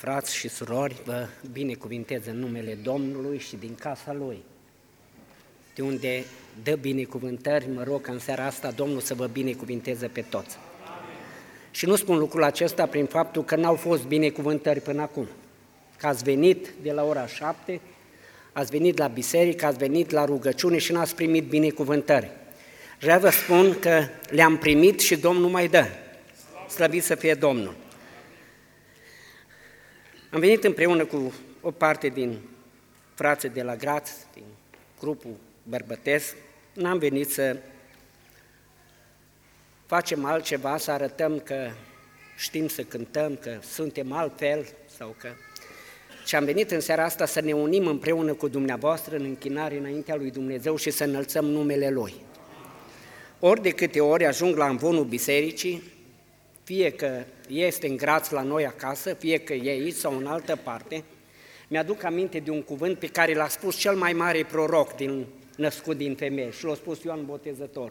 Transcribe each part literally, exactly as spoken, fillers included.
Frați și surori, vă binecuvintez în numele Domnului și din casa Lui, de unde dă binecuvântări. Mă rog ca în seara asta Domnul să vă binecuvinteze pe toți. Amin. Și nu spun lucrul acesta prin faptul că n-au fost binecuvântări până acum, că ați venit de la ora șapte, ați venit la biserică, ați venit la rugăciune și n-ați primit binecuvântări. Vreau să vă spun că le-am primit și Domnul mai dă. Slăvit să fie Domnul! Am venit împreună cu o parte din frații de la Graț, din grupul bărbătesc. N-am venit să facem altceva, să arătăm că știm să cântăm, că suntem altfel sau că... Și am venit în seara asta să ne unim împreună cu dumneavoastră în închinare înaintea lui Dumnezeu și să înălțăm numele Lui. Ori de câte ori ajung la amvonul bisericii, fie că este în Graț la noi acasă, fie că e aici sau în altă parte, mi-aduc aminte de un cuvânt pe care l-a spus cel mai mare proroc din, născut din femeie și l-a spus Ioan Botezător.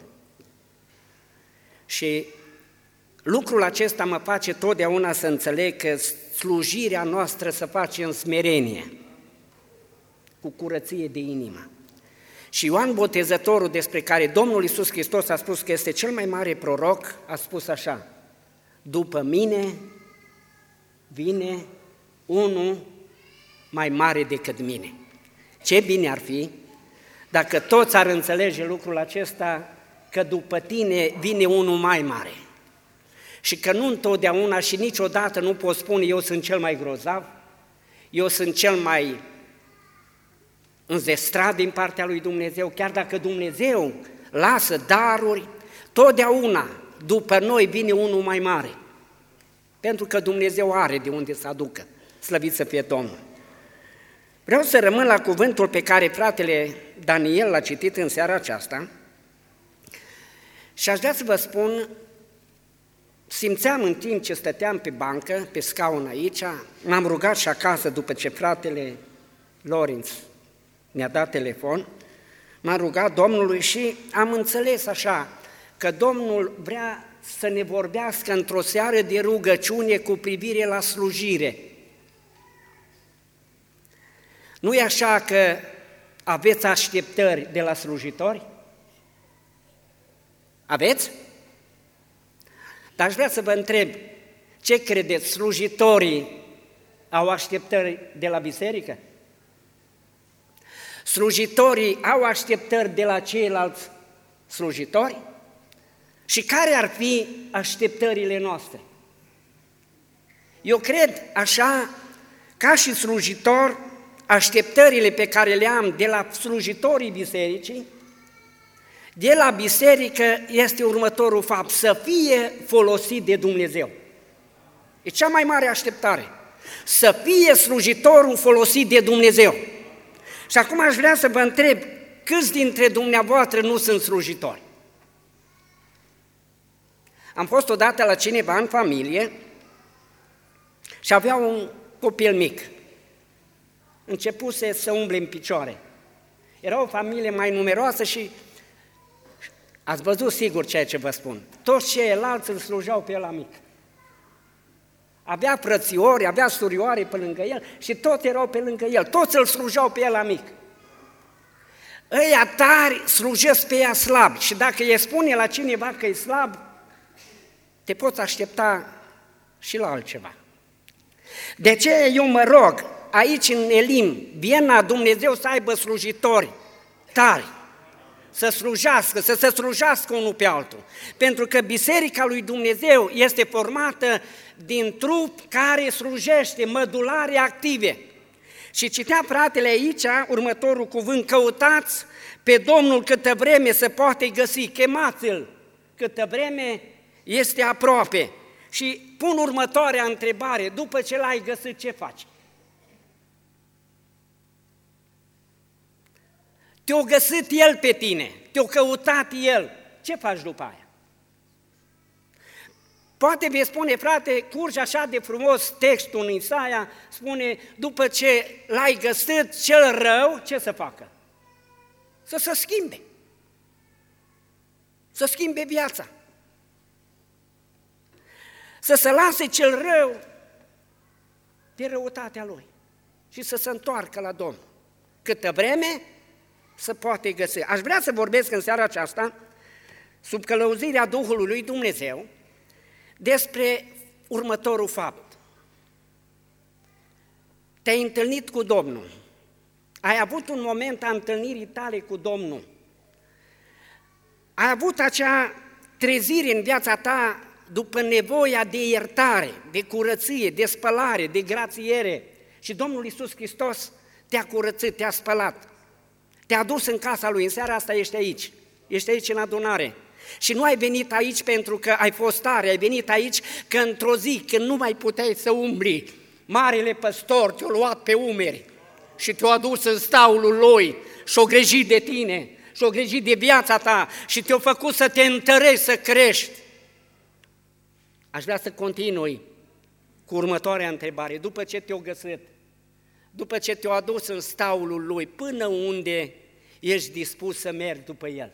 Și lucrul acesta mă face totdeauna să înțeleg că slujirea noastră se face în smerenie, cu curăție de inimă. Și Ioan Botezătorul, despre care Domnul Iisus Hristos a spus că este cel mai mare proroc, a spus așa: după mine vine unul mai mare decât mine. Ce bine ar fi dacă toți ar înțelege lucrul acesta, că după tine vine unul mai mare. Și că nu întotdeauna și niciodată nu poți spune eu sunt cel mai grozav, eu sunt cel mai înzestrat din partea lui Dumnezeu, chiar dacă Dumnezeu lasă daruri, totdeauna după noi vine unul mai mare, pentru că Dumnezeu are de unde să aducă, slăvit să fie Domnul. Vreau să rămân la cuvântul pe care fratele Daniel l-a citit în seara aceasta și aș vrea să vă spun, simțeam în timp ce stăteam pe bancă, pe scaun aici, m-am rugat și acasă după ce fratele Lorenz mi-a dat telefon, m-am rugat Domnului și am înțeles așa, că Domnul vrea să ne vorbească într-o seară de rugăciune cu privire la slujire. Nu e așa că aveți așteptări de la slujitori? Aveți? Dar aș vrea să vă întreb, ce credeți, slujitorii au așteptări de la biserică? Slujitorii au așteptări de la ceilalți slujitori? Și care ar fi așteptările noastre? Eu cred așa, ca și slujitor, așteptările pe care le am de la slujitorii bisericii, de la biserică este următorul fapt: să fie folosit de Dumnezeu. E cea mai mare așteptare, să fie slujitorul folosit de Dumnezeu. Și acum aș vrea să vă întreb, câți dintre dumneavoastră nu sunt slujitori? Am fost odată la cineva în familie și avea un copil mic. Începuse să umble în picioare. Era o familie mai numeroasă și ați văzut sigur ceea ce vă spun. Toți ceilalți îl slujau pe ăla mic. Avea frățiori, avea surioare pe lângă el și toți erau pe lângă el. Toți îl slujau pe ăla mic. Ăia tari slujesc pe ea slab și dacă îi spune la cineva că e slab, te poți aștepta și la altceva. De aceea eu mă rog, aici în Elim, Viena, Dumnezeu să aibă slujitori tari, să slujească, să se slujească unul pe altul. Pentru că Biserica lui Dumnezeu este formată din trup care slujește, mădulare active. Și citea fratele aici următorul cuvânt: căutați pe Domnul câtă vreme se poate găsi, chemați-L câtă vreme este aproape. Și pun următoarea întrebare: după ce l-ai găsit, ce faci? Te-a găsit El pe tine, te-a căutat El, ce faci după aia? Poate vei spune, frate, curge așa de frumos textul în Isaia, spune, după ce l-ai găsit, cel rău, ce să facă? Să se schimbe, să schimbe viața. Să se lase cel rău de răutatea lui și să se întoarcă la Domnul. Câtă vreme să poate găsi. Aș vrea să vorbesc în seara aceasta, sub călăuzirea Duhului lui Dumnezeu, despre următorul fapt. Te-ai întâlnit cu Domnul, ai avut un moment a întâlnirii tale cu Domnul, ai avut acea trezire în viața ta după nevoia de iertare, de curăție, de spălare, de grațiere și Domnul Iisus Hristos te-a curățit, te-a spălat, te-a dus în casa Lui, în seara asta ești aici, ești aici în adunare. Și nu ai venit aici pentru că ai fost tare, ai venit aici că într-o zi, când nu mai puteai să umbli, marele păstor te-a luat pe umeri și te-a adus în staulul Lui și-a grijit de tine, și-a grijit de viața ta și te-a făcut să te întărești, să crești. Aș vrea să continui cu următoarea întrebare. După ce te-a găsit, după ce te-a adus în staulul Lui, până unde ești dispus să mergi după El?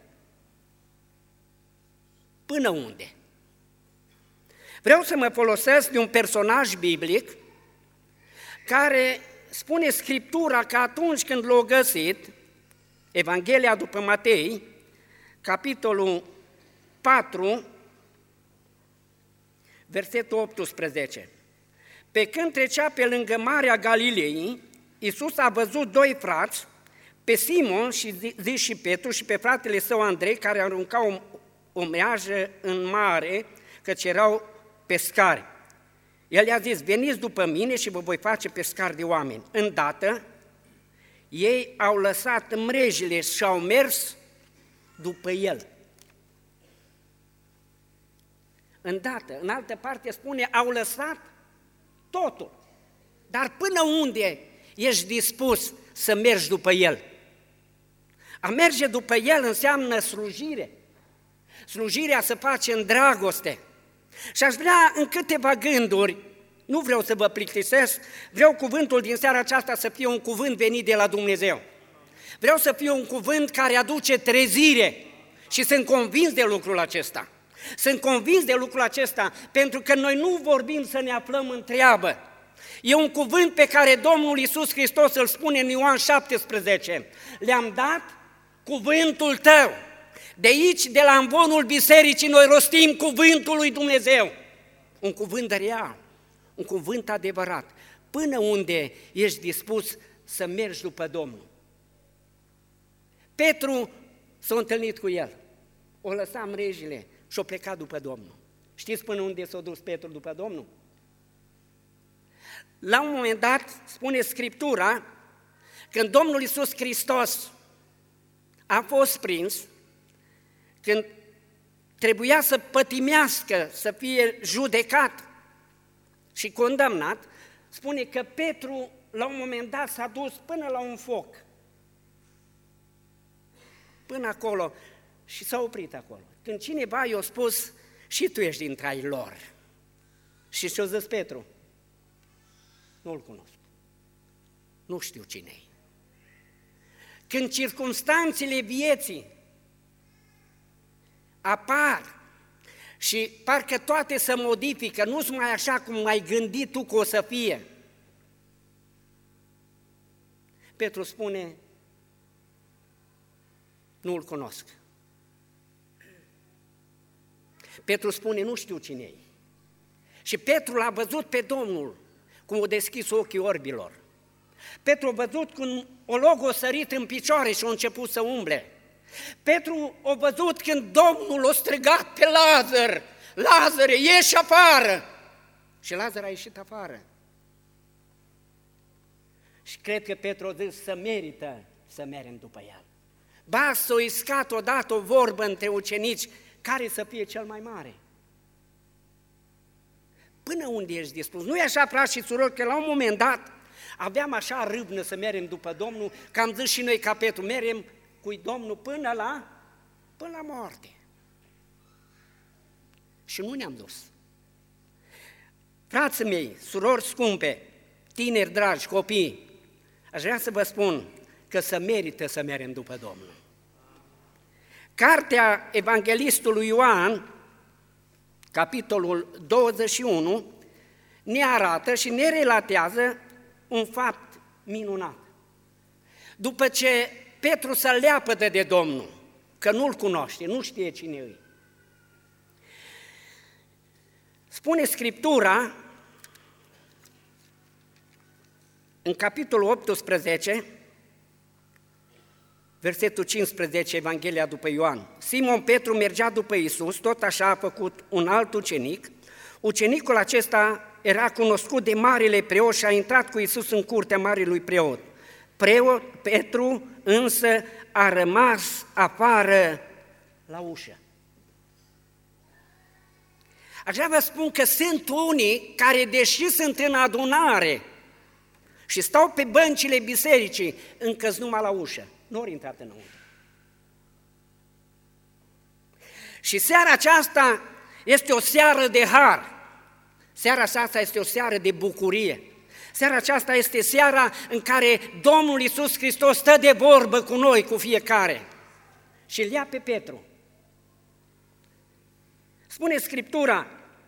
Până unde? Vreau să mă folosesc de un personaj biblic care spune Scriptura că atunci când l-a găsit, Evanghelia după Matei, capitolul patru, versetul optsprezece. Pe când trecea pe lângă Marea Galilei, Iisus a văzut doi frați, pe Simon și zis și Petru și pe fratele său Andrei, care aruncau o meajă în mare, căci erau pescari. El i-a zis, veniți după mine și vă voi face pescari de oameni. Îndată, ei au lăsat mrejile și au mers după El. Îndată, în altă parte spune, au lăsat totul. Dar până unde ești dispus să mergi după El? A merge după El înseamnă slujire. Slujirea se face în dragoste. Și aș vrea în câteva gânduri, nu vreau să vă plictisesc, vreau cuvântul din seara aceasta să fie un cuvânt venit de la Dumnezeu. Vreau să fie un cuvânt care aduce trezire și sunt convins de lucrul acesta. Sunt convins de lucrul acesta pentru că noi nu vorbim să ne aflăm în treabă. E un cuvânt pe care Domnul Iisus Hristos îl spune în Ioan șaptesprezece. Le-am dat cuvântul tău. De aici, de la amvonul bisericii, noi rostim cuvântul lui Dumnezeu. Un cuvânt real, un cuvânt adevărat. Până unde ești dispus să mergi după Domnul? Petru s-a întâlnit cu El, o lăsa mrejile și a plecat după Domnul. Știți până unde s-a dus Petru după Domnul? La un moment dat, spune Scriptura, când Domnul Iisus Hristos a fost prins, când trebuia să pătimească, să fie judecat și condamnat, spune că Petru la un moment dat s-a dus până la un foc, până acolo și s-a oprit acolo. Când cineva i-a spus, și tu ești dintre ai lor. Și ce-a zis Petru? Nu-l cunosc, nu știu cine-i. Când circumstanțele vieții apar și parcă toate se modifică, nu sunt mai așa cum ai gândit tu că o să fie. Petru spune, nu-l cunosc. Petru spune, nu știu cine-i. Și Petru l-a văzut pe Domnul cum a deschis ochii orbilor. Petru a văzut cum o loc a sărit în picioare și a început să umble. Petru a văzut când Domnul a strigat pe Lazar, Lazare, ieși afară! Și Lazar a ieșit afară. Și cred că Petru a zis să merită să mergem după el. Ba, s-a iscat odată o vorbă între ucenici, care să fie cel mai mare? Până unde ești dispus? Nu e așa, frați și surori, că la un moment dat aveam așa râvnă să mergem după Domnul, că am zis și noi ca Petru, mergem cu Domnul până la, până la moarte. Și nu ne-am dus. Frații mei, surori scumpe, tineri dragi, copii, aș vrea să vă spun că se merită să mergem după Domnul. Cartea Evanghelistului Ioan, capitolul douăzeci și unu, ne arată și ne relatează un fapt minunat. După ce Petru se leapădă de Domnul, că nu-L cunoaște, nu știe cine e, spune Scriptura, în capitolul optsprezece, versetul cincisprezece, Evanghelia după Ioan, Simon Petru mergea după Iisus, tot așa a făcut un alt ucenic. Ucenicul acesta era cunoscut de marele preot și a intrat cu Iisus în curtea marelui preot. Preot, Petru însă a rămas afară la ușă. Aș vrea vă spun că sunt unii care, deși sunt în adunare și stau pe băncile bisericii, încă numai la ușă, nu ori intrat înăuntru. Și seara aceasta este o seară de har, seara aceasta este o seară de bucurie, seara aceasta este seara în care Domnul Iisus Hristos stă de vorbă cu noi, cu fiecare, și îl ia pe Petru. Spune Scriptura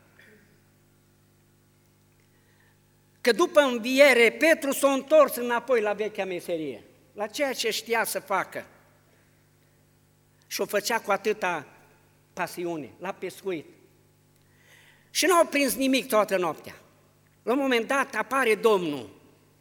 că după înviere Petru s-a întors înapoi la vechea meserie, la ceea ce știa să facă și o făcea cu atâta pasiune, la pescuit. Și nu au prins nimic toată noaptea. La un moment dat apare Domnul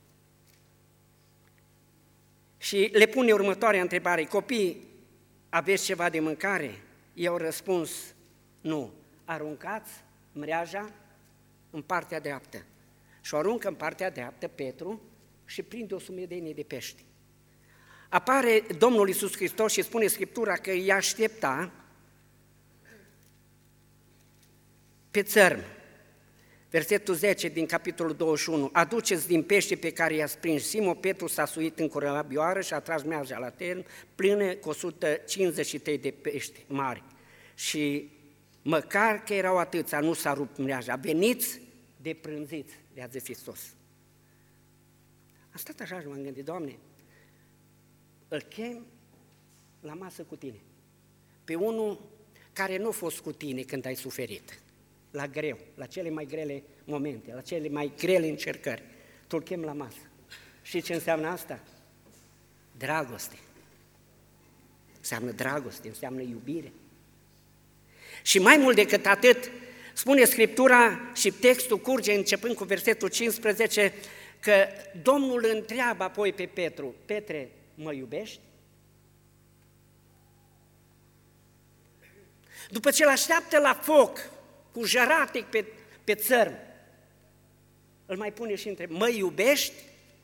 și le pune următoarea întrebare: copii, aveți ceva de mâncare? Ei au răspuns: nu. Aruncați mreaja în partea dreaptă. Și o aruncă în partea dreaptă Petru și prinde o sumedenie de pești. Apare Domnul Iisus Hristos și spune Scriptura că îi aștepta pe țărm. Versetul zece din capitolul douăzeci și unu. Aduceți din pește pe care i-ați prins. Simon Petru s-a suit în corabioară și a tras mreaja la teren, plină cu o sută cincizeci și trei de pești mari. Și măcar că erau atâția, nu s-a rupt mreaja. Veniți de prânziți, le-a zis Hristos. Am stat așa și m-am gândit: Doamne, îl chem la masă cu tine, pe unul care nu a fost cu tine când ai suferit, la greu, la cele mai grele momente, la cele mai grele încercări. Tu îl chem la masă. Și ce înseamnă asta? Dragoste. Înseamnă dragoste, înseamnă iubire. Și mai mult decât atât, spune Scriptura și textul curge începând cu versetul cincisprezece, că Domnul întreabă apoi pe Petru: Petre, mă iubești? După ce îl așteaptă la foc, cu jăratec pe, pe țărm, îl mai pune și întreb: mă iubești?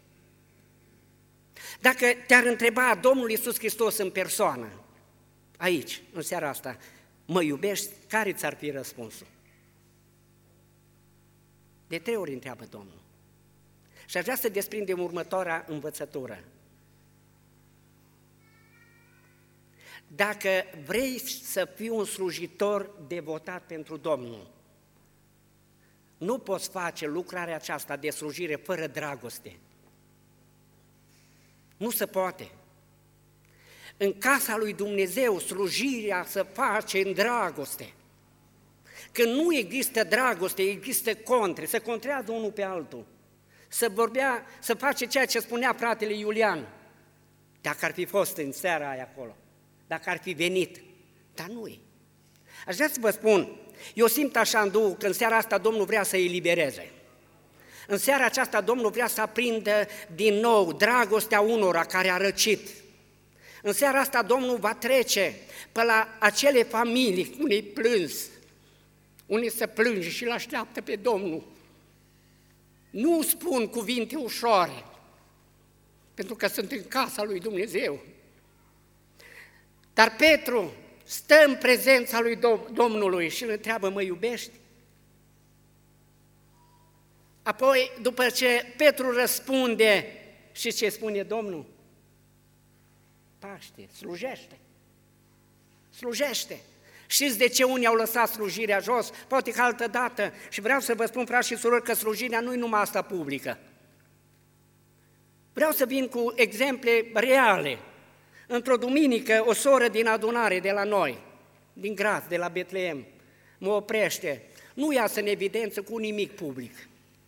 Dacă te-ar întreba Domnul Iisus Hristos în persoană, aici, în seara asta, mă iubești? Care ți-ar fi răspunsul? De trei ori întreabă Domnul. Și aș vrea să desprindem următoarea învățătură. Dacă vrei să fii un slujitor devotat pentru Domnul, nu poți face lucrarea aceasta de slujire fără dragoste. Nu se poate. În casa lui Dumnezeu slujirea se face în dragoste. Când nu există dragoste, există contre, se contrează unul pe altul. Să vorbea, să face ceea ce spunea fratele Iulian, dacă ar fi fost în seara aia acolo, dacă ar fi venit, dar nu-i. Aș vrea să vă spun, eu simt așa în Duhul că în seara asta Domnul vrea să îi elibereze. În seara aceasta Domnul vrea să aprindă din nou dragostea unora care a răcit. În seara asta Domnul va trece pe la acele familii unei plâns, unii se plânge și îl așteaptă pe Domnul. Nu spun cuvinte ușoare, pentru că sunt în casa lui Dumnezeu. Dar Petru stă în prezența lui Domnului și îl întreabă: mă iubești? Apoi, după ce Petru răspunde, și ce spune Domnul? Paște, slujește, slujește. Știți de ce unii au lăsat slujirea jos? Poate că altă dată. Și vreau să vă spun, frați și surori, că slujirea nu e numai asta publică. Vreau să vin cu exemple reale. Într-o duminică, o soră din adunare de la noi, din Graz, de la Betleem, mă oprește. Nu iasă în evidență cu nimic public.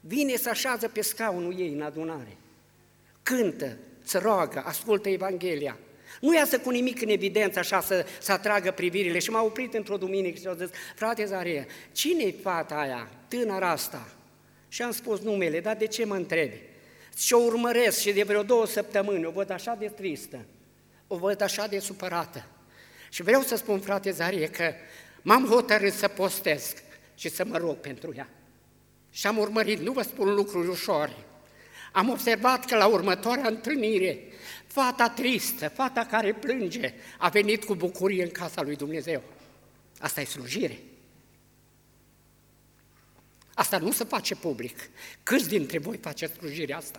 vine să așează pe scaunul ei în adunare, cântă, se roagă, ascultă Evanghelia. Nu iasă cu nimic în evidență așa să, să atragă privirile. Și m-a oprit într-o duminică și a zis: frate Zarie, cine-i fata aia, tânăra asta? Și am spus numele, dar de ce mă întrebi? Și o urmăresc și de vreo două săptămâni o văd așa de tristă, o văd așa de supărată. Și vreau să spun, frate Zarie, că m-am hotărât să postez și să mă rog pentru ea. Și am urmărit, nu vă spun lucruri ușoare. Am observat că la următoarea întâlnire, fata tristă, fata care plânge, a venit cu bucurie în casa lui Dumnezeu. Asta e slujire. Asta nu se face public. Câți dintre voi faceți slujirea asta?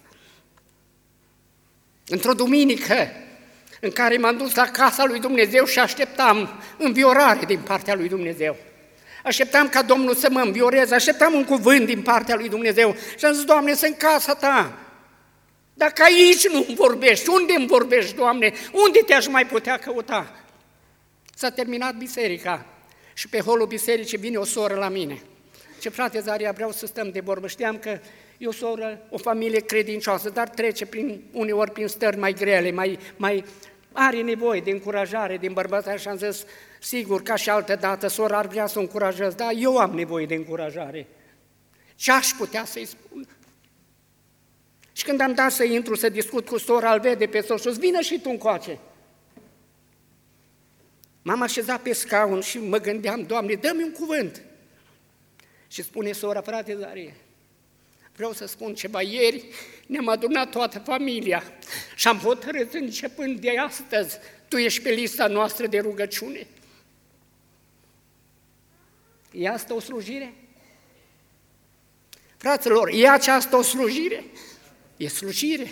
Într-o duminică în care m-am dus la casa lui Dumnezeu și așteptam înviorare din partea lui Dumnezeu. Așteptam ca Domnul să mă învioreze, așteptam un cuvânt din partea lui Dumnezeu și am zis: Doamne, sunt în casa Ta. Dacă aici nu îmi vorbești, unde îmi vorbești, Doamne? Unde te-aș mai putea căuta? S-a terminat biserica și pe holul bisericii vine o soră la mine. Ce frate Zaria, vreau să stăm de vorbă. Știam că e o soră, o familie credincioasă, dar trece prin, uneori prin stări mai grele, mai, mai are nevoie de încurajare din bărbătași și am zis: sigur, ca și altă dată, sora ar vrea să o încurajez, dar eu am nevoie de încurajare. Ce aș putea să-i spun? Și când am dat să intru să discut cu sora, îl vede pe soț și zis: vină și tu încoace. M-am așezat pe scaun și mă gândeam: Doamne, dă-mi un cuvânt. Și spune sora: frate Zarie, vreau să spun ceva. Ieri ne-am adunat toată familia și am hotărât, începând de astăzi, tu ești pe lista noastră de rugăciune. E asta o slujire? Fraților, e aceasta o slujire? E slujire.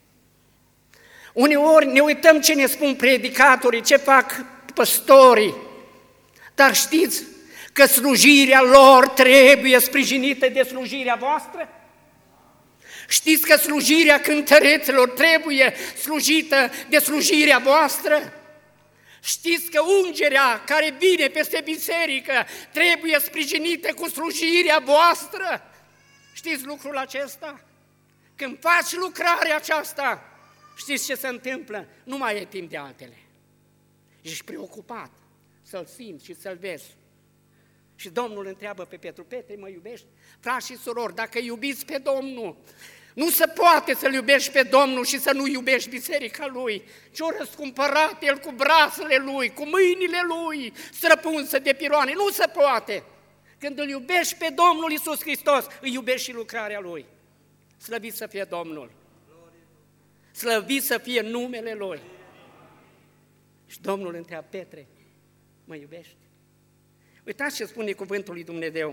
Uneori ne uităm ce ne spun predicatorii, ce fac păstorii, dar știți că slujirea lor trebuie sprijinită de slujirea voastră? Știți că slujirea cântăreților trebuie slujită de slujirea voastră? Știți că ungerea care vine peste biserică trebuie sprijinită cu slujirea voastră? Știți lucrul acesta? Când faci lucrarea aceasta, știți ce se întâmplă? Nu mai e timp de altele. Ești preocupat să-L simți și să-L vezi. Și Domnul întreabă pe Petru: Petre, mă iubești? Frați și surori, dacă iubiți pe Domnul, nu se poate să-L iubești pe Domnul și să nu iubești biserica Lui. Ce-o răscumpărat El cu brațele Lui, cu mâinile Lui, străpunsă de piroane. Nu se poate. Când îl iubești pe Domnul Iisus Hristos, îi iubești și lucrarea Lui. Slăvit să fie Domnul! Slăvit să fie numele Lui! Și Domnul întreabă: Petre, mă iubești? Uitați ce spune cuvântul lui Dumnezeu.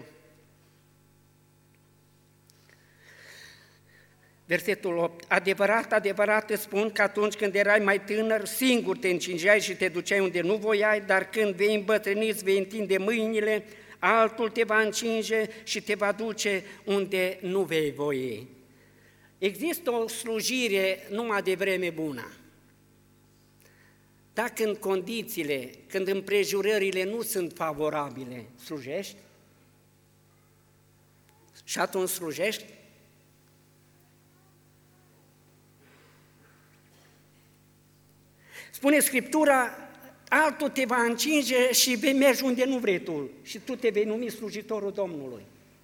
Versetul opt. Adevărat, adevărat îți spun că atunci când erai mai tânăr, singur te încingeai și te duceai unde nu voiai, dar când vei îmbătrâni, îți vei întinde mâinile, altul te va încinge și te va duce unde nu vei voi. Există o slujire numai de vreme bună. Dacă în condițiile, când împrejurările nu sunt favorabile, slujești? Și atunci slujești? Spune Scriptura: altul te va încinge și vei merge unde nu vrei tu și tu te vei numi slujitorul Domnului.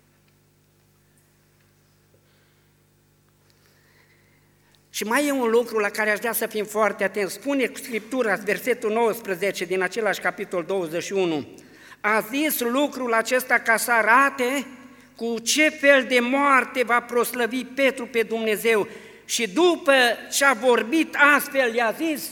Și mai e un lucru la care aș vrea să fim foarte atenți. Spune Scriptura, versetul nouăsprezece din același capitol douăzeci și unu: a zis lucrul acesta ca să arate cu ce fel de moarte va proslăvi Petru pe Dumnezeu. Și după ce a vorbit astfel, i-a zis: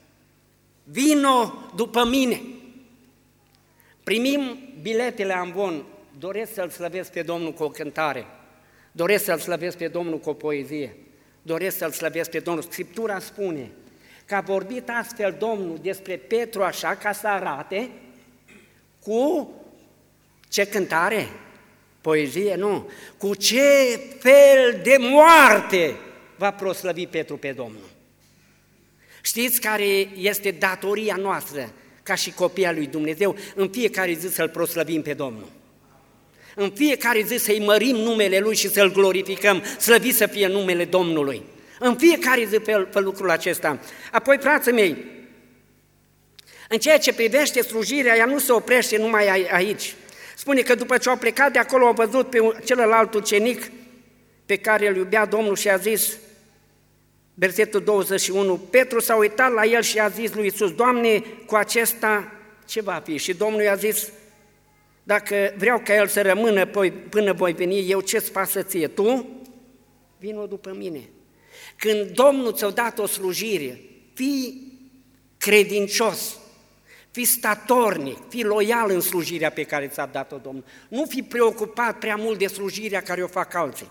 vino după mine. Primim biletele Amvon. Doresc să-L slăvesc pe Domnul cu o cântare, doresc să-L slăvesc pe Domnul cu o poezie, doresc să-L slăvesc pe Domnul. Scriptura spune că a vorbit astfel Domnul despre Petru așa ca să arate cu ce cântare? Poezie? Nu. Cu ce fel de moarte va proslăvi Petru pe Domnul. Știți care este datoria noastră ca și copii al lui Dumnezeu? În fiecare zi să-L proslăvim pe Domnul. În fiecare zi să-i mărim numele Lui și să-L glorificăm, slăvit să fie numele Domnului. În fiecare zi pe, pe lucrul acesta. Apoi, frații mei, în ceea ce privește slujirea, ea nu se oprește numai aici. Spune că după ce au plecat de acolo, au văzut pe celălalt ucenic pe care îl iubea Domnul și a zis, versetul douăzeci și unu, Petru s-a uitat la el și a zis lui Iisus, Doamne, cu acesta ce va fi? Și Domnul i-a zis, dacă vreau ca el să rămână până voi veni, eu ce-ți pasă ție? Tu? Vino după mine. Când Domnul ți-a dat o slujire, fii credincios, fii statornic, fii loial în slujirea pe care ți-a dat-o Domnul. Nu fi preocupat prea mult de slujirea care o fac alții.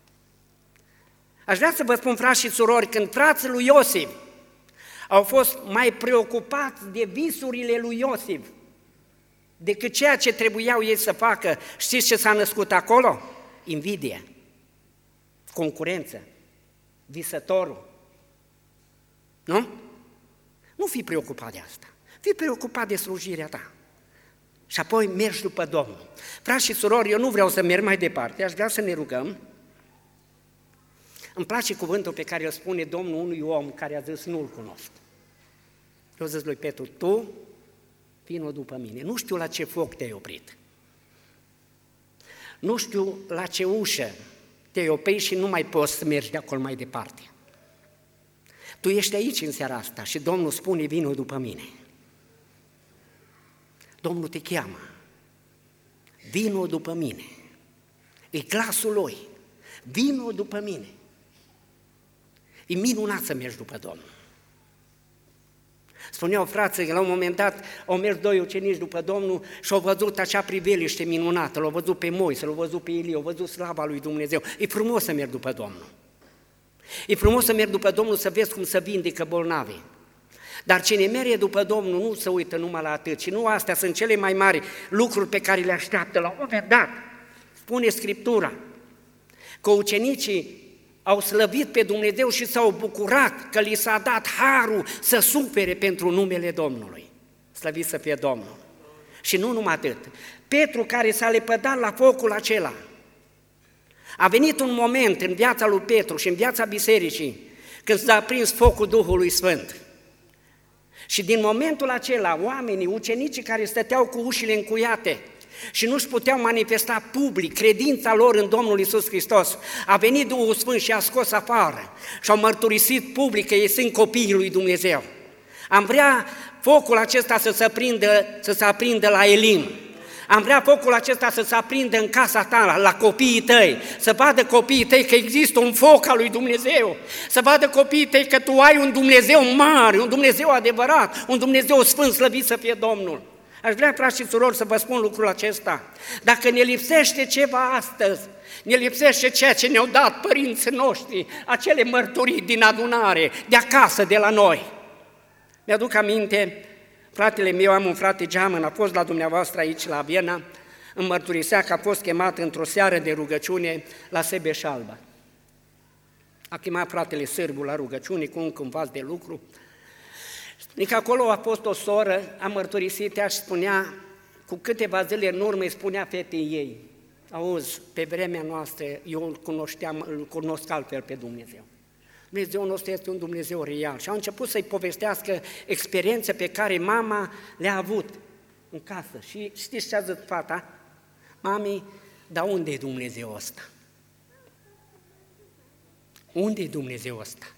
Aș vrea să vă spun, frați și surori, când frații lui Iosif au fost mai preocupați de visurile lui Iosif decât ceea ce trebuiau ei să facă, știți ce s-a născut acolo? Invidie, concurență, visătorul. Nu? Nu fi preocupat de asta. Fii preocupat de slujirea ta. Și apoi mergi după Domnul. Frați și surori, eu nu vreau să merg mai departe, aș vrea să ne rugăm. Îmi place cuvântul pe care îl spune Domnul unui om care a zis, nu-l cunosc. Eu zis lui Petru, tu vino după mine. Nu știu la ce foc te-ai oprit. Nu știu la ce ușă te-ai oprit și nu mai poți să mergi de acolo mai departe. Tu ești aici în seara asta și Domnul spune, vino după mine. Domnul te cheamă, vino după mine. E glasul Lui, vino după mine. E minunat să mergi după Domnul. Spuneau frații că la un moment dat au mers doi ucenici după Domnul și au văzut acea priveliște minunată, l-au văzut pe Moise, l-au văzut pe Ilie, au văzut slava lui Dumnezeu. E frumos să mergi după Domnul. E frumos să mergi după Domnul să vezi cum se vindecă bolnavii. Dar cine merge după Domnul nu se uită numai la atât, și nu astea sunt cele mai mari lucruri pe care le așteaptă la un moment dat. Spune Scriptura că ucenicii au slăvit pe Dumnezeu și s-au bucurat că li s-a dat harul să sufere pentru numele Domnului. Slăvit să fie Domnul. Și nu numai atât. Petru, care s-a lepădat la focul acela, a venit un moment în viața lui Petru și în viața bisericii când s-a aprins focul Duhului Sfânt. Și din momentul acela, oamenii, ucenicii care stăteau cu ușile încuiate și nu-și puteau manifesta public credința lor în Domnul Iisus Hristos, a venit Duhul Sfânt și a scos afară și au mărturisit public că ei sunt copiii lui Dumnezeu. Am vrea focul acesta să se aprindă, să se aprindă la Elim. Am vrea focul acesta să se aprindă în casa ta, la copiii tăi, să vadă copiii tăi că există un foc al lui Dumnezeu, să vadă copiii tăi că tu ai un Dumnezeu mare, un Dumnezeu adevărat, un Dumnezeu sfânt, slăvit să fie Domnul. Aș vrea, frați și surori, să vă spun lucrul acesta. Dacă ne lipsește ceva astăzi, ne lipsește ceea ce ne-au dat părinții noștri, acele mărturii din adunare, de acasă, de la noi. Mi-aduc aminte, fratele meu, am un frate geamăn, a fost la dumneavoastră aici la Viena, îmi mărturisea că a fost chemat într-o seară de rugăciune la Sebeșalba. A chemat fratele Sârbu la rugăciune cu un vas de lucru. Nici acolo a fost o soră, a mărturisit ea și spunea, cu câteva zile în urmă îi spunea fetei ei, auzi, pe vremea noastră eu îl cunoșteam, îl cunosc altfel pe Dumnezeu. Dumnezeu nostru este un Dumnezeu real. Și au început să-i povestească experiențe pe care mama le-a avut în casă. Și știți ce a zis fata? Mami, dar unde e Dumnezeu ăsta? Unde e Dumnezeu ăsta?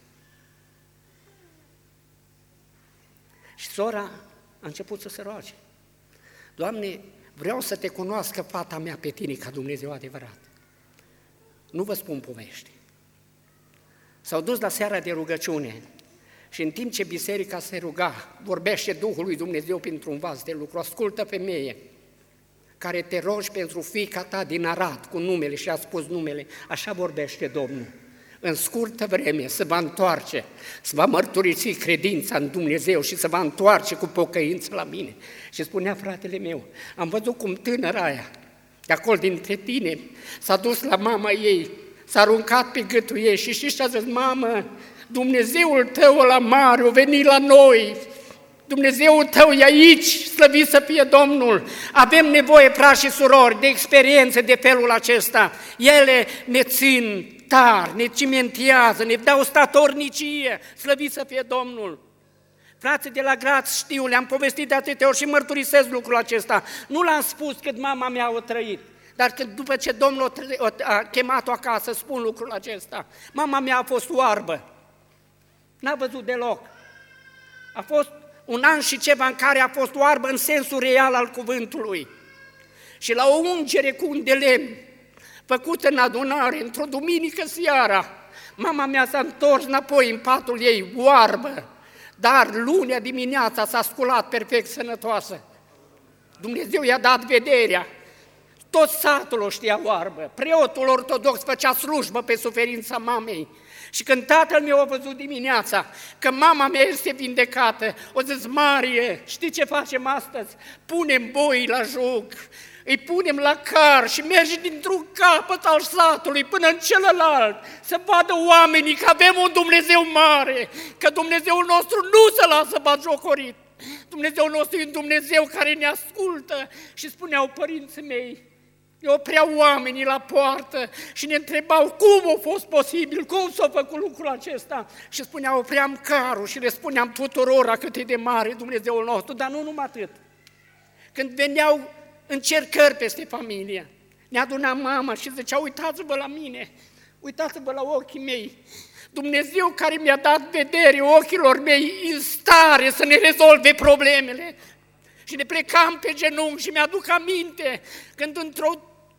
Și sora a început să se roage. Doamne, vreau să te cunoască fata mea pe tine ca Dumnezeu adevărat. Nu vă spun povești. S-au dus la seara de rugăciune și în timp ce biserica se ruga, vorbește Duhul lui Dumnezeu printr-un vas de lucru. Ascultă, femeie, care te rogi pentru fiica ta din Arad cu numele și a spus numele, așa vorbește Domnul. În scurtă vreme se va întoarce, se va mărturisi credința în Dumnezeu și se va întoarce cu pocăință la mine. Și spunea fratele meu, am văzut cum tânăra aia, de acolo dintre tine, s-a dus la mama ei, s-a aruncat pe gâtul ei și știți ce a zis, mamă, Dumnezeul tău ăla mare a venit la noi Dumnezeul tău e aici, slăvit să fie Domnul. Avem nevoie, frați și surori, de experiențe de felul acesta. Ele ne țin tari, ne cimentează, ne dau statornicie, slăvit să fie Domnul. Frații de la Graz știu, le-am povestit de atâtea ori și mărturisesc lucrul acesta. Nu l-am spus cât mama mea a trăit, dar când, după ce Domnul a chemat-o acasă, spun lucrul acesta. Mama mea a fost oarbă, n-a văzut deloc. A fost un an și ceva în care a fost oarbă în sensul real al cuvântului. Și la o ungere cu un de lemn, făcută în adunare, într-o duminică seara, mama mea s-a întors înapoi în patul ei, oarbă, dar lunea dimineața s-a sculat perfect sănătoasă. Dumnezeu i-a dat vederea. Tot satul o știa oarbă. Preotul ortodox făcea slujbă pe suferința mamei. Și când tatăl meu a văzut dimineața că mama mea este vindecată, o zis: Marie, știi ce facem astăzi? Punem boi la joc, îi punem la car și mergi dintr-un capăt al satului până în celălalt, să vadă oamenii că avem un Dumnezeu mare, că Dumnezeul nostru nu se lasă batjocorit. Dumnezeul nostru e un Dumnezeu care ne ascultă. Și spuneau părinții mei, ne opreau oamenii la poartă și ne întrebau cum a fost posibil, cum s-a făcut lucrul acesta. Și spuneau, opream carul și le spuneam tuturora cât e de mare Dumnezeul nostru, dar nu numai atât. Când veneau încercări peste familie, ne aduna mama și zicea, uitați-vă la mine, uitați-vă la ochii mei, Dumnezeu care mi-a dat vedere ochilor mei în stare să ne rezolve problemele. Și ne plecam pe genunchi și mi-aduc aminte când într-o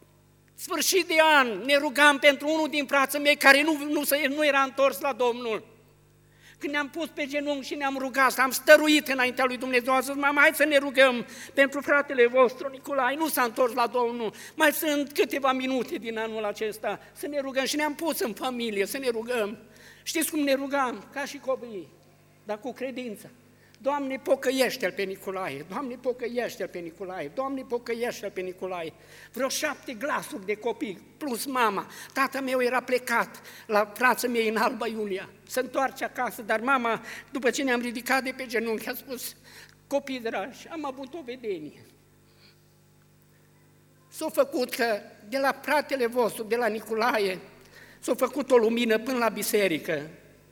sfârșit de an ne rugam pentru unul din frații mei care nu, nu, nu era întors la Domnul. Când ne-am pus pe genunchi și ne-am rugat, am stăruit înaintea lui Dumnezeu, am zis, mama, hai să ne rugăm pentru fratele vostru Nicolae, nu s-a întors la Domnul, mai sunt câteva minute din anul acesta, să ne rugăm. Și ne-am pus în familie să ne rugăm. Știți cum ne rugam? Ca și copiii, dar cu credință. Doamne, pocăiește-l pe Nicolae, Doamne, pocăiește-l pe Nicolae, Doamne, pocăiește-l pe Nicolae. Vreo șapte glasuri de copii, plus mama. Tatăl meu era plecat la frații mei în Alba Iulia, se întoarce acasă, dar mama, după ce ne-am ridicat de pe genunchi, a spus, copii dragi, am avut o vedenie. S-a făcut că de la fratele vostru, de la Nicolae, s-a făcut o lumină până la biserică.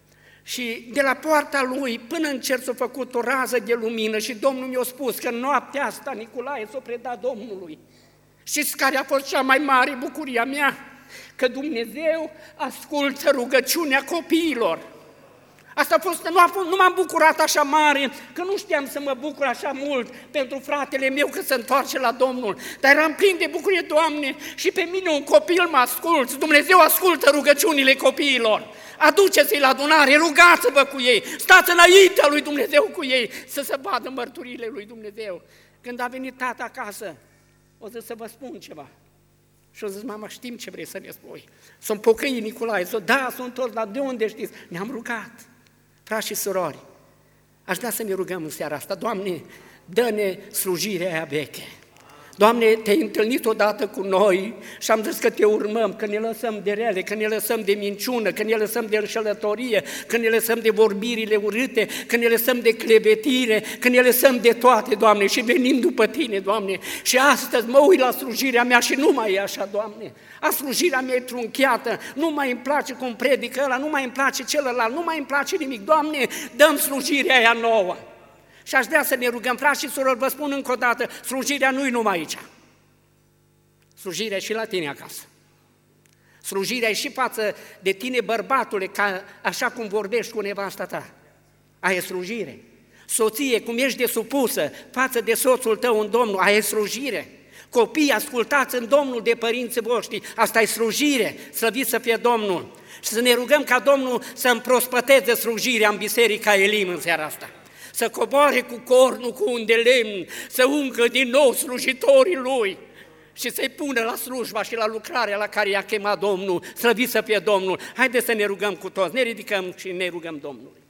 Și de la poarta lui până în cer s-a făcut o rază de lumină și Domnul mi-a spus că în noaptea asta Nicolae s-a predat Domnului. Știți care a fost cea mai mare bucuria mea? Că Dumnezeu ascultă rugăciunea copiilor. Asta a fost, nu, a fost, nu m-am bucurat așa mare, că nu știam să mă bucur așa mult pentru fratele meu că se întoarce la Domnul, dar eram plin de bucurie, Doamne, și pe mine un copil mă ascultă, Dumnezeu ascultă rugăciunile copiilor. Aduceți-i la adunare, rugați-vă cu ei, stați înaintea lui Dumnezeu cu ei, să se vadă mărturile lui Dumnezeu. Când a venit tata acasă, o zis să vă spun ceva. Și a zis, mama, știm ce vrei să ne spui. S-a pocăit Nicolae, s-a da, s-a întors, dar de unde știți? Ne-am rugat, frați și surori. Aș vrea să ne rugăm în seara asta, Doamne, dă-ne slujirea aia veche. Doamne, te-ai întâlnit odată cu noi și am zis că te urmăm, că ne lăsăm de rele, că ne lăsăm de minciună, că ne lăsăm de înșelătorie, că ne lăsăm de vorbirile urâte, că ne lăsăm de clevetire, că ne lăsăm de toate, Doamne, și venim după Tine, Doamne. Și astăzi mă uit la slujirea mea și nu mai e așa, Doamne. A slujirea mea e trunchiată, nu mai îmi place cum predică ăla, nu mai îmi place celălalt, nu mai îmi place nimic. Doamne, dăm slujirea aia nouă. Și aș vrea să ne rugăm, frați și surori, vă spun încă o dată, slujirea nu-i numai aici. Slujirea e și la tine acasă. Slujirea e și față de tine, bărbatule, ca așa cum vorbești cu nevasta ta. Aia e slujire. Soție, cum ești de supusă față de soțul tău în Domnul, aia e slujire. Copii, ascultați în Domnul de părinții voștri, asta e slujire, slăvit să fie Domnul. Și să ne rugăm ca Domnul să împrospăteze slujirea în Biserica Elim în seara asta. Să coboare cu cornul, cu un de lemn, să ungă din nou slujitorii Lui și să-i pună la slujba și la lucrarea la care i-a chemat Domnul, slăvit să fie Domnul. Haideți să ne rugăm cu toți, ne ridicăm și ne rugăm Domnului.